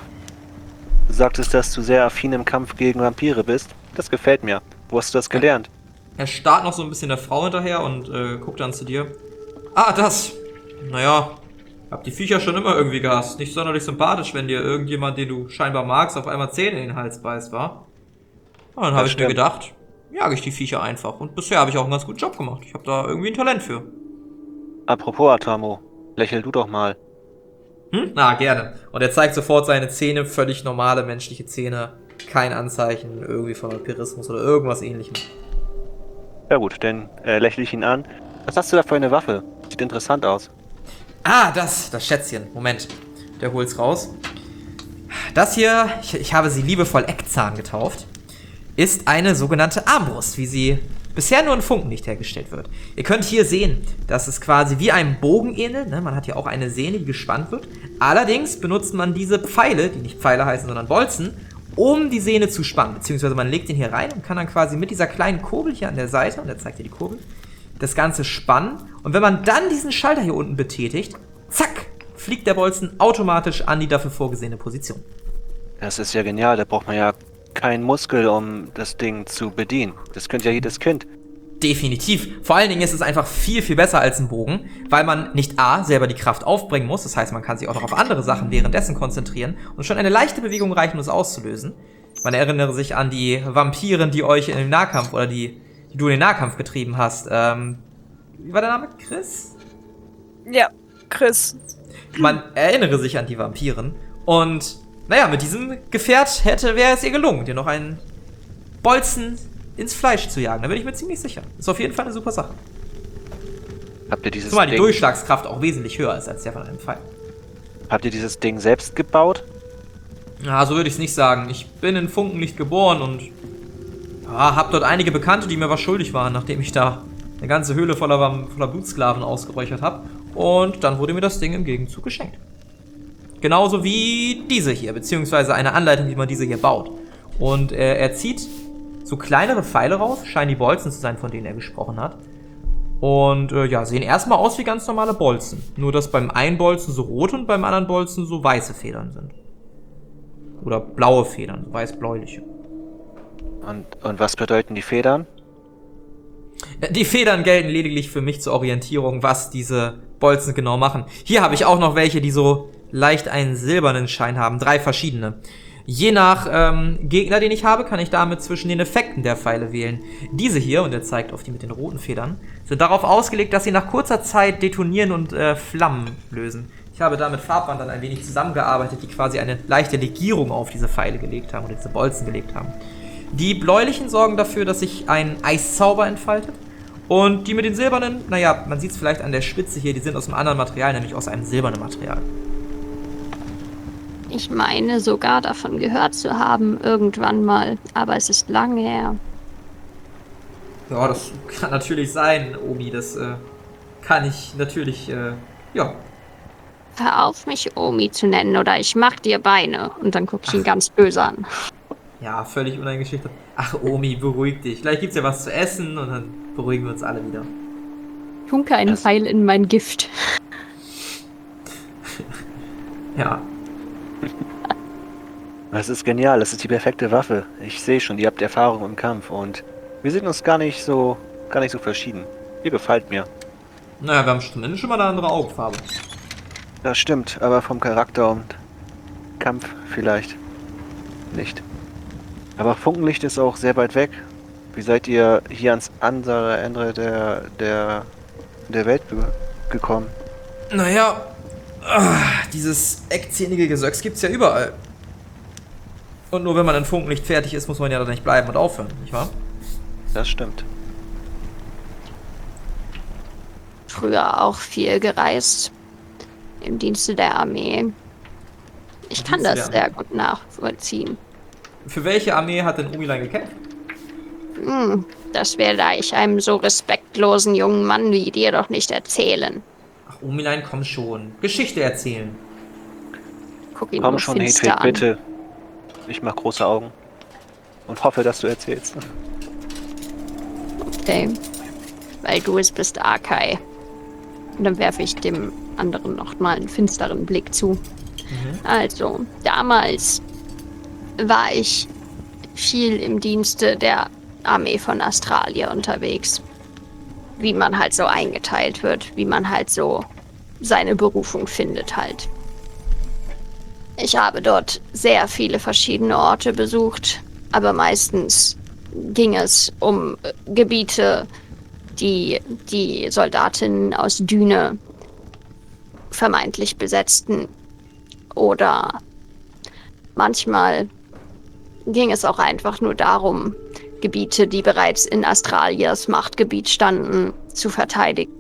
Du sagtest, dass du sehr affin im Kampf gegen Vampire bist. Das gefällt mir. Wo hast du das gelernt? Er starrt noch so ein bisschen der Frau hinterher und äh, guckt dann zu dir. Ah, das! Naja, hab die Viecher schon immer irgendwie gehasst. Nicht sonderlich sympathisch, wenn dir irgendjemand, den du scheinbar magst, auf einmal Zähne in den Hals beißt, war. Und dann habe ich mir stimmt. gedacht, jage ich die Viecher einfach. Und bisher habe ich auch einen ganz guten Job gemacht. Ich habe da irgendwie ein Talent für. Apropos, Atamo, lächel du doch mal. Hm? Na, gerne. Und er zeigt sofort seine Zähne, völlig normale menschliche Zähne. Kein Anzeichen irgendwie von Vampirismus oder irgendwas ähnlichem. Ja gut, dann äh, lächle ich ihn an. Was hast du da für eine Waffe? Sieht interessant aus. Ah, das, das Schätzchen. Moment. Der holt's raus. Das hier, ich, ich habe sie liebevoll Eckzahn getauft, ist eine sogenannte Armbrust, wie sie bisher nur in Funkenlicht hergestellt wird. Ihr könnt hier sehen, dass es quasi wie einem Bogen ähnelt. Ne? Man hat hier auch eine Sehne, die gespannt wird. Allerdings benutzt man diese Pfeile, die nicht Pfeile heißen, sondern Bolzen, um die Sehne zu spannen. Beziehungsweise man legt den hier rein und kann dann quasi mit dieser kleinen Kurbel hier an der Seite, und er zeigt dir die Kurbel, das Ganze spannen. Und wenn man dann diesen Schalter hier unten betätigt, zack, fliegt der Bolzen automatisch an die dafür vorgesehene Position. Das ist ja genial, da braucht man ja keinen Muskel, um das Ding zu bedienen. Das könnte ja jedes Kind. Definitiv. Vor allen Dingen ist es einfach viel, viel besser als ein Bogen, weil man nicht A, selber die Kraft aufbringen muss, das heißt, man kann sich auch noch auf andere Sachen währenddessen konzentrieren und schon eine leichte Bewegung reichen, um es auszulösen. Man erinnere sich an die Vampiren, die euch in den Nahkampf oder die, die du in den Nahkampf getrieben hast. Ähm, wie war der Name? Chris? Ja, Chris. Man erinnere sich an die Vampiren. Und, naja, mit diesem Gefährt hätte, wäre es ihr gelungen, dir noch einen Bolzen ins Fleisch zu jagen. Da bin ich mir ziemlich sicher. Ist auf jeden Fall eine super Sache. Habt ihr dieses Zumal die Ding, Durchschlagskraft auch wesentlich höher ist als der von einem Pfeil. habt ihr dieses Ding selbst gebaut? Ja, so würde ich es nicht sagen. Ich bin in Funkenlicht geboren und ja, hab dort einige Bekannte, die mir was schuldig waren, nachdem ich da eine ganze Höhle voller, voller Blutsklaven ausgeräuchert habe. Und dann wurde mir das Ding im Gegenzug geschenkt. Genauso wie diese hier, beziehungsweise eine Anleitung, wie man diese hier baut. Und äh, er zieht so kleinere Pfeile raus, scheinen die Bolzen zu sein, von denen er gesprochen hat. Und äh, ja, sehen erstmal aus wie ganz normale Bolzen. Nur, dass beim einen Bolzen so rote und beim anderen Bolzen so weiße Federn sind. Oder blaue Federn, so weiß-bläuliche. Und, und was bedeuten die Federn? Die Federn gelten lediglich für mich zur Orientierung, was diese Bolzen genau machen. Hier habe ich auch noch welche, die so leicht einen silbernen Schein haben. Drei verschiedene. Je nach ähm, Gegner, den ich habe, kann ich damit zwischen den Effekten der Pfeile wählen. Diese hier, und er zeigt auf die mit den roten Federn, sind darauf ausgelegt, dass sie nach kurzer Zeit detonieren und äh, Flammen lösen. Ich habe da mit Farbwandern ein wenig zusammengearbeitet, die quasi eine leichte Legierung auf diese Pfeile gelegt haben oder diese Bolzen gelegt haben. Die bläulichen sorgen dafür, dass sich ein Eiszauber entfaltet. Und die mit den silbernen, naja, man sieht es vielleicht an der Spitze hier, die sind aus einem anderen Material, nämlich aus einem silbernen Material. Ich meine sogar davon gehört zu haben, irgendwann mal, aber es ist lange her. Ja, das kann natürlich sein, Omi, das äh, kann ich natürlich, äh, ja. Hör auf, mich Omi zu nennen oder ich mach dir Beine. Und dann guck ich ihn ganz böse an. Ja, völlig uneingeschüchtert. Ach, Omi, beruhig dich. Gleich gibt's ja was zu essen und dann beruhigen wir uns alle wieder. Tunke einen Das- Pfeil in mein Gift. Ja. Das ist genial, das ist die perfekte Waffe. Ich sehe schon, ihr habt Erfahrung im Kampf und wir sind uns gar nicht so, gar nicht so verschieden. Ihr gefällt mir. Naja, wir haben zumindest schon mal eine andere Augenfarbe. Das stimmt, aber vom Charakter und Kampf vielleicht nicht. Aber Funkenlicht ist auch sehr weit weg. Wie seid ihr hier ans andere Ende der, der, der Welt ge gekommen? Naja, ah, dieses eckzähnige Gesöcks gibt's ja überall. Und nur wenn man in Funkenlicht fertig ist, muss man ja da nicht bleiben und aufhören, nicht wahr? Das stimmt. Früher auch viel gereist. Im Dienste der Armee. Ich Im kann Dienste das der sehr gut nachvollziehen. Für welche Armee hat denn Umilein gekämpft? Hm, das werde ich einem so respektlosen jungen Mann wie dir doch nicht erzählen. Ach, Umilein, komm schon. Geschichte erzählen. Guck ihn Komm nur schon, finster Hedwig, an. bitte. Ich mach große Augen. Und hoffe, dass du erzählst. Okay. Weil du es bist, Arkai. Und dann werfe ich dem anderen nochmal einen finsteren Blick zu. Mhm. Also, damals war ich viel im Dienste der Armee von Astralia unterwegs. Wie man halt so eingeteilt wird, wie man halt so seine Berufung findet halt. Ich habe dort sehr viele verschiedene Orte besucht, aber meistens ging es um äh, Gebiete, die die Soldatinnen aus Düne vermeintlich besetzten. Oder manchmal ging es auch einfach nur darum, Gebiete, die bereits in Astralias Machtgebiet standen, zu verteidigen.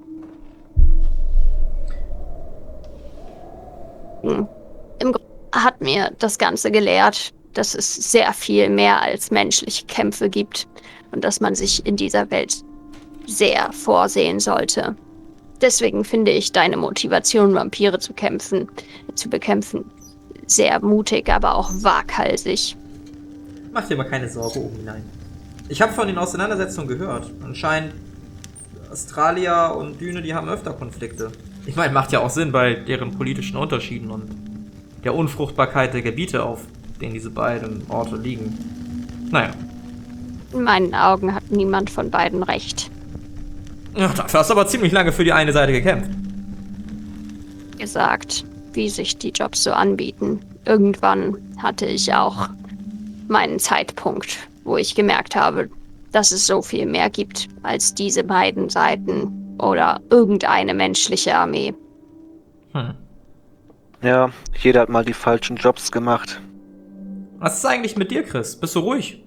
Im Grunde hat mir das Ganze gelehrt, dass es sehr viel mehr als menschliche Kämpfe gibt und dass man sich in dieser Welt sehr vorsehen sollte. Deswegen finde ich deine Motivation, Vampire zu kämpfen, zu bekämpfen, sehr mutig, aber auch waghalsig. Mach dir mal keine Sorge, Umilein. Ich habe von den Auseinandersetzungen gehört. Anscheinend Astralia und Düne, die haben öfter Konflikte. Ich meine, macht ja auch Sinn bei deren politischen Unterschieden und der Unfruchtbarkeit der Gebiete, auf denen diese beiden Orte liegen. Naja. In meinen Augen hat niemand von beiden recht. Ja, dafür hast du aber ziemlich lange für die eine Seite gekämpft. Gesagt, wie sich die Jobs so anbieten. Irgendwann hatte ich auch meinen Zeitpunkt, wo ich gemerkt habe, dass es so viel mehr gibt als diese beiden Seiten, oder irgendeine menschliche Armee. Hm. Ja, jeder hat mal die falschen Jobs gemacht. Was ist eigentlich mit dir, Chris? Bist du ruhig?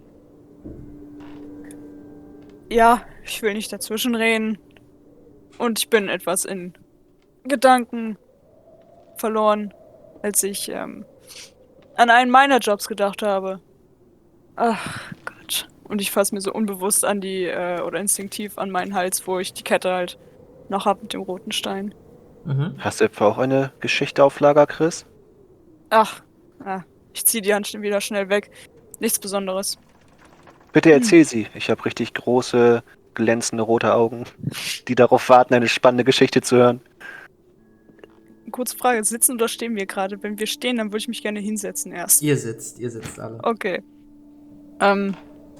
Ja, ich will nicht dazwischen reden. Und ich bin etwas in Gedanken verloren, als ich ähm, an einen meiner Jobs gedacht habe. Ach Gott. Und ich fasse mir so unbewusst an die, äh, oder instinktiv an meinen Hals, wo ich die Kette halt noch hab mit dem roten Stein. Mhm. Hast du etwa auch eine Geschichte auf Lager, Chris? Ach, ah, ich zieh die Hand schon wieder schnell weg. Nichts Besonderes. Bitte erzähl sie. Ich habe richtig große, glänzende rote Augen, die darauf warten, eine spannende Geschichte zu hören. Kurze Frage, sitzen oder stehen wir gerade? Wenn wir stehen, dann würde ich mich gerne hinsetzen erst. Ihr sitzt, ihr sitzt alle. Okay. Ähm,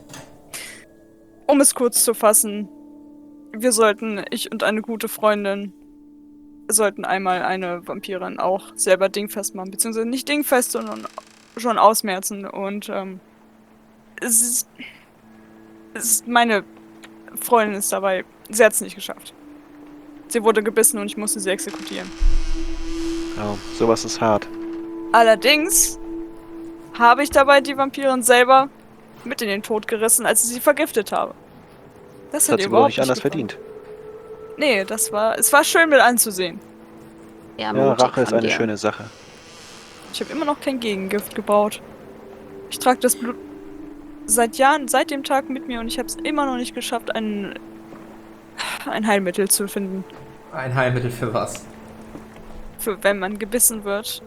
um es kurz zu fassen, wir sollten, ich und eine gute Freundin, sollten einmal eine Vampirin auch selber dingfest machen, beziehungsweise nicht dingfest, sondern schon ausmerzen. Und ähm, es ist, es ist, meine Freundin ist dabei, sie hat es nicht geschafft. Sie wurde gebissen und ich musste sie exekutieren. Oh, sowas ist hart. Allerdings habe ich dabei die Vampirin selber mit in den Tod gerissen, als ich sie vergiftet habe. Das Das hat hat ihr sie wohl überhaupt nicht anders gefallen. verdient. Nee, das war, es war schön mit anzusehen. Ja, Ja, mutig Rache ist von eine dir. schöne Sache. Ich habe immer noch kein Gegengift gebaut. Ich trage das Blut seit Jahren, seit dem Tag mit mir und ich habe es immer noch nicht geschafft, ein, ein Heilmittel zu finden, Ein Heilmittel für was? für wenn man gebissen wird.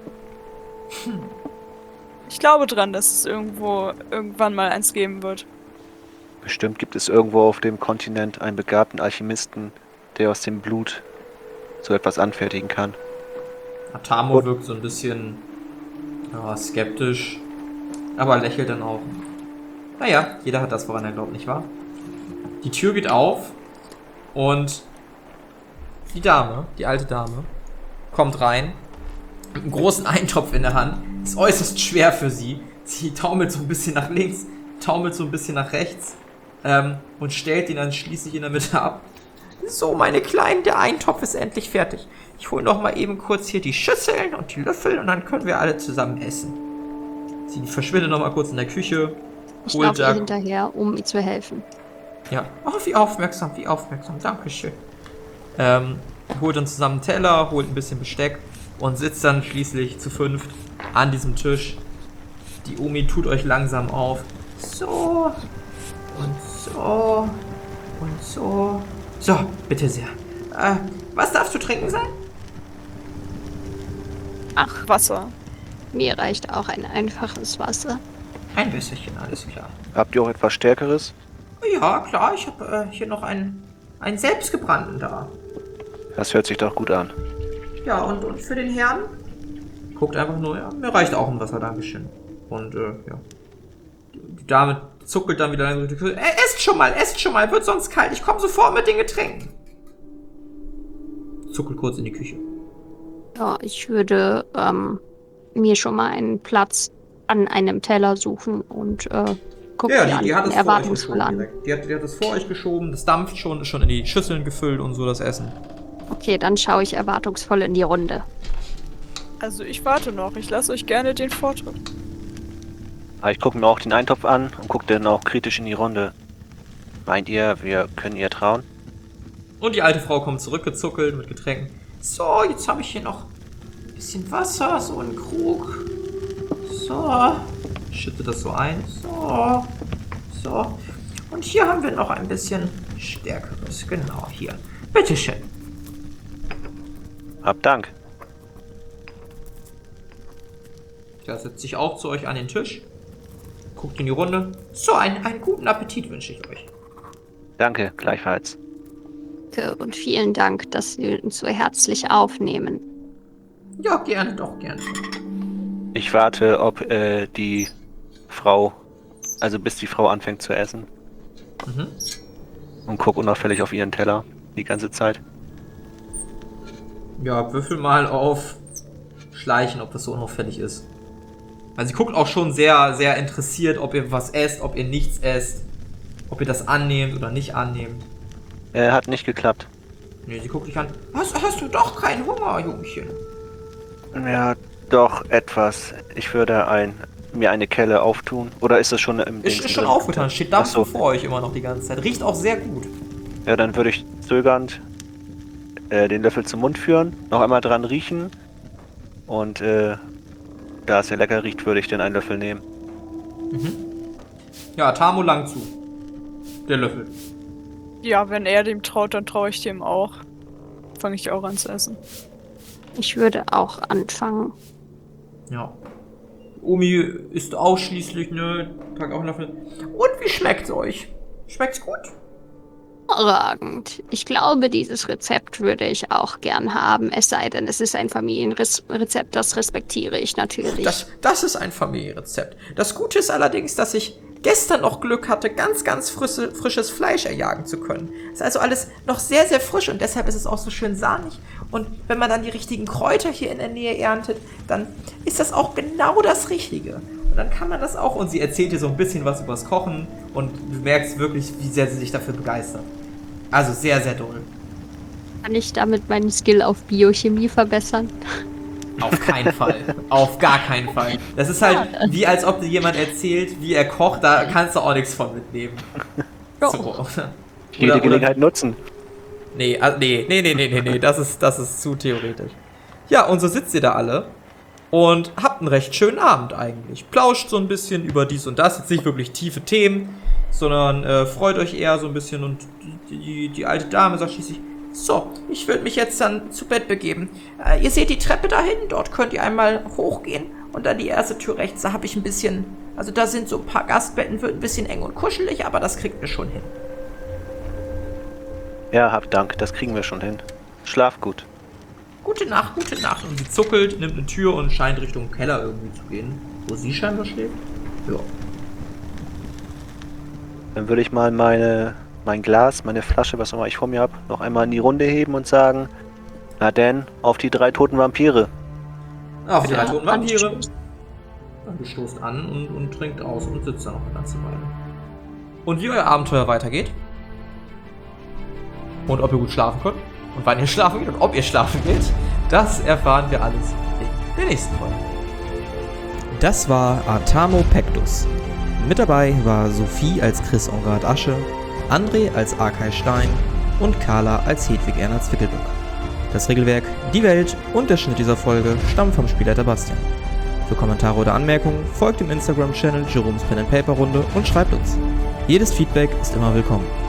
Ich glaube dran, dass es irgendwo irgendwann mal eins geben wird. Bestimmt gibt es irgendwo auf dem Kontinent einen begabten Alchemisten, der aus dem Blut so etwas anfertigen kann. Atamo Gut. wirkt so ein bisschen ja, skeptisch, aber lächelt dann auch. Naja, jeder hat das, woran er glaubt, nicht wahr? Die Tür geht auf und die Dame, die alte Dame, kommt rein mit einem großen Eintopf in der Hand. Ist äußerst schwer für sie. Sie taumelt so ein bisschen nach links, taumelt so ein bisschen nach rechts ähm, und stellt ihn dann schließlich in der Mitte ab. So, meine Kleinen, der Eintopf ist endlich fertig. Ich hole noch mal eben kurz hier die Schüsseln und die Löffel und dann können wir alle zusammen essen. Sie verschwindet noch mal kurz in der Küche. Ich holt laufe ihr da- hinterher, um ihr zu helfen. Ja. Oh, wie aufmerksam, wie aufmerksam. Dankeschön. Ähm, holt dann zusammen einen Teller, holt ein bisschen Besteck und sitzt dann schließlich zu fünft an diesem Tisch. Die Omi tut euch langsam auf. So. Und so. Und so. So, bitte sehr. Äh, was darf zu trinken sein? Ach, Wasser. Mir reicht auch ein einfaches Wasser. Ein Wässerchen, alles klar. Habt ihr auch etwas Stärkeres? Ja, klar, ich habe äh, hier noch einen, einen selbstgebrannten da. Das hört sich doch gut an. Ja, und, und für den Herrn? Guckt einfach nur, ja, mir reicht auch ein Wasser, Dankeschön. Und, äh, ja. Die, die Dame zuckelt dann wieder in die Küche. Äh, esst schon mal, esst schon mal, wird sonst kalt. Ich komme sofort mit den Getränken. Zuckelt kurz in die Küche. Ja, ich würde ähm, mir schon mal einen Platz an einem Teller suchen und äh, gucke Ja, die die, die hat anderen es vor euch erwartungsvoll geschoben an. direkt. Die hat, die hat es vor euch geschoben, das dampft schon, ist schon in die Schüsseln gefüllt und so das Essen. Okay, dann schaue ich erwartungsvoll in die Runde. Also ich warte noch. Ich lasse euch gerne den Vortritt. Aber ich gucke mir auch den Eintopf an und gucke dann auch kritisch in die Runde. Meint ihr, wir können ihr trauen? Und die alte Frau kommt zurückgezuckelt mit Getränken. So, jetzt habe ich hier noch ein bisschen Wasser, so einen Krug. So, schüttet das so ein. So, so. Und hier haben wir noch ein bisschen Stärkeres. Genau, hier. Bitteschön. Hab Dank. Der setzt sich auch zu euch an den Tisch. Guckt in die Runde. So, einen, einen guten Appetit wünsche ich euch. Danke, gleichfalls. Danke und vielen Dank, dass Sie uns so herzlich aufnehmen. Ja, gerne, doch, gerne. Ich warte, ob äh, die Frau, also bis die Frau anfängt zu essen. Mhm. Und guck unauffällig auf ihren Teller die ganze Zeit. Ja, würfel mal auf Schleichen, ob das so unauffällig ist. Also sie guckt auch schon sehr, sehr interessiert, ob ihr was esst, ob ihr nichts esst. Ob ihr das annehmt oder nicht annehmt. Äh, hat nicht geklappt. Nee, sie guckt dich an. Hast, hast du doch keinen Hunger, Jungchen? Ja, doch etwas. Ich würde ein, mir eine Kelle auftun. Oder ist das schon im Ist, Dings ist schon drin? aufgetan, steht Dampf Ach so. vor euch immer noch die ganze Zeit. Riecht auch sehr gut. Ja, dann würde ich zögernd äh, den Löffel zum Mund führen, noch einmal dran riechen und äh, da es ja lecker riecht, würde ich dann einen Löffel nehmen. Ja, Tamo lang zu. Der Löffel. Ja, wenn er dem traut, dann traue ich dem auch. Fange ich auch an zu essen. Ich würde auch anfangen. Ja. Omi isst ausschließlich, ne? Pack auch einen Löffel. Und wie schmeckt's euch? Schmeckt's gut? Hervorragend. Ich glaube, dieses Rezept würde ich auch gern haben, es sei denn, es ist ein Familienrezept, das respektiere ich natürlich. Das, das ist ein Familienrezept. Das Gute ist allerdings, dass ich gestern noch Glück hatte, ganz, ganz frische, frisches Fleisch erjagen zu können. Ist also alles noch sehr, sehr frisch und deshalb ist es auch so schön sahnig. Und wenn man dann die richtigen Kräuter hier in der Nähe erntet, dann ist das auch genau das Richtige. Und dann kann man das auch, und sie erzählt dir so ein bisschen was übers Kochen und du merkst wirklich, wie sehr sie sich dafür begeistert. Also sehr, sehr doll. Kann ich damit meinen Skill auf Biochemie verbessern? Auf keinen Fall. Auf gar keinen Fall. Das ist halt wie, als ob dir jemand erzählt, wie er kocht, da kannst du auch nichts von mitnehmen. So. Jede Oder- Gelegenheit nutzen. Nee, also, nee, nee, nee, nee, nee, nee, das ist, das ist zu theoretisch. Ja, und so sitzt ihr da alle und habt einen recht schönen Abend eigentlich. Plauscht so ein bisschen über dies und das, jetzt nicht wirklich tiefe Themen, sondern äh, freut euch eher so ein bisschen und die, die, die alte Dame sagt schließlich, so, ich würde mich jetzt dann zu Bett begeben. Äh, ihr seht die Treppe da hinten, dort könnt ihr einmal hochgehen und dann die erste Tür rechts, da habe ich ein bisschen, also da sind so ein paar Gastbetten, wird ein bisschen eng und kuschelig, aber das kriegt ihr schon hin. Ja, hab Dank, das kriegen wir schon hin. Schlaf gut. Gute Nacht, gute Nacht. Und sie zuckelt, nimmt eine Tür und scheint Richtung Keller irgendwie zu gehen, wo sie scheinbar schläft. Ja. Dann würde ich mal meine, mein Glas, meine Flasche, was auch immer ich vor mir habe, noch einmal in die Runde heben und sagen, na denn, auf die drei toten Vampire. Auf die Ja, drei toten Vampire. anstoßen. Und du stoßt an und, und trinkt aus und sitzt da noch eine ganze Weile. Und wie euer Abenteuer weitergeht. Und ob ihr gut schlafen könnt. Und wann ihr schlafen geht und ob ihr schlafen geht. Das erfahren wir alles in der nächsten Folge. Das war Atamo Pectus. Mit dabei war Sophie als Chris Engard Asche, André als Arkay Stein und Carla als Hedwig Erna Zwickelböck. Das Regelwerk, die Welt und der Schnitt dieser Folge stammen vom Spielleiter Bastian. Für Kommentare oder Anmerkungen folgt dem Instagram-Channel Jerome's Pen and Paper Runde und schreibt uns. Jedes Feedback ist immer willkommen.